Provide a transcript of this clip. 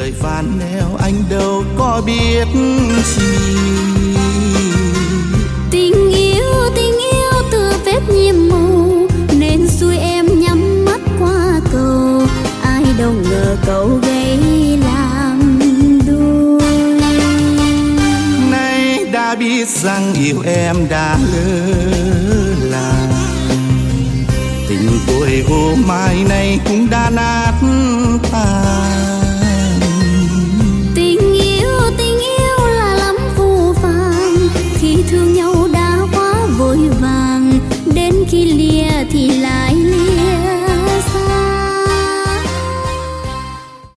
đời phàn neo anh đâu có biết gì. Tình yêu từ phép nhiệm màu nên xui em nhắm mắt qua cầu. Ai đâu ngờ cậu gây làm đôi. Nay đã biết rằng yêu em đã lỡ làng, tình tuổi hôm mai này cũng đã nát.